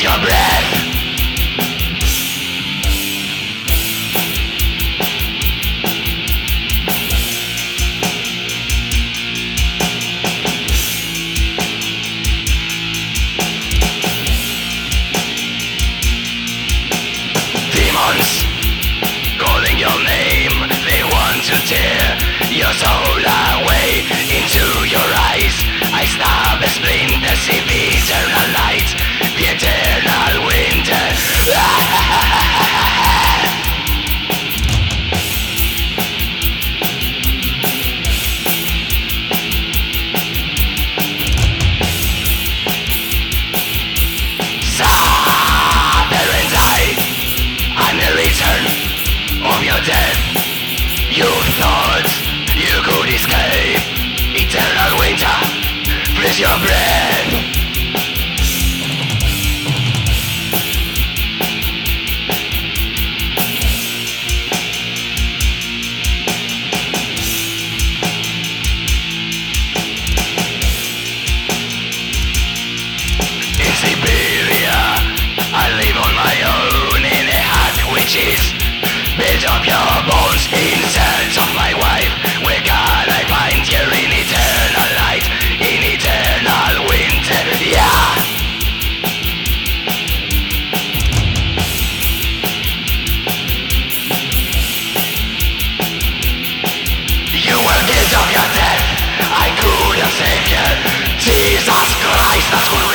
freeze your breath. Demons calling your name, they want to tear your soul away into your eyes. I stab a splinter, see the eternal light, the eternal winter. Suffer and die, and the return of your death. You thought you could escape eternal winter, freeze your breath. In Siberia, I live on my own in a hut which is built of your bones. In search of my wife, where can I find you in eternal light, in eternal winter? Yeah. You were guilty of your death, I couldn't save you. Jesus Christ, that's what